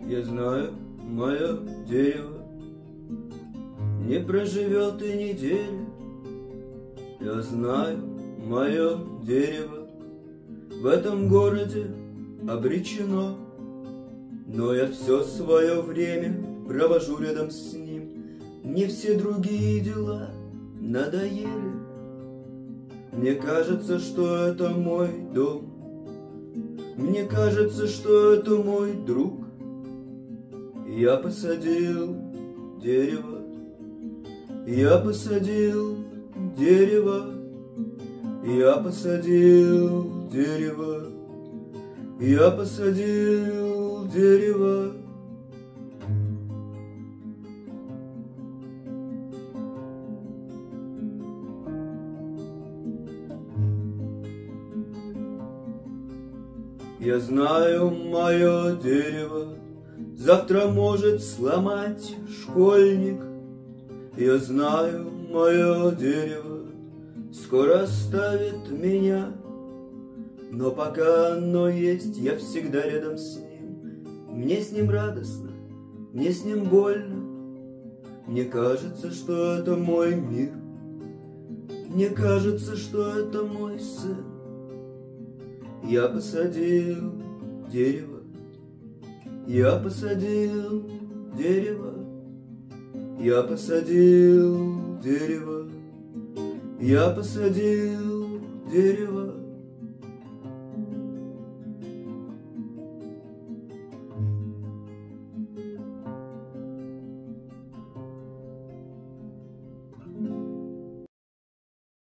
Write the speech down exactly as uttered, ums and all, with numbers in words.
Я знаю, мое дерево не проживет и недели. Я знаю, мое дерево в этом городе обречено, но я все свое время провожу рядом с ним. Мне все другие дела надоели. Мне кажется, что это мой дом. Мне кажется, что это мой друг. Я посадил дерево. Я посадил дерево. Я посадил дерево. Я посадил дерево. Я знаю, мое дерево завтра может сломать школьник. Я знаю, мое дерево скоро оставит меня. Но пока оно есть, я всегда рядом с ним. Мне с ним радостно, мне с ним больно. Мне кажется, что это мой мир. Мне кажется, что это мой сын. Я посадил дерево. Я посадил дерево. Я посадил дерево. Я посадил дерево.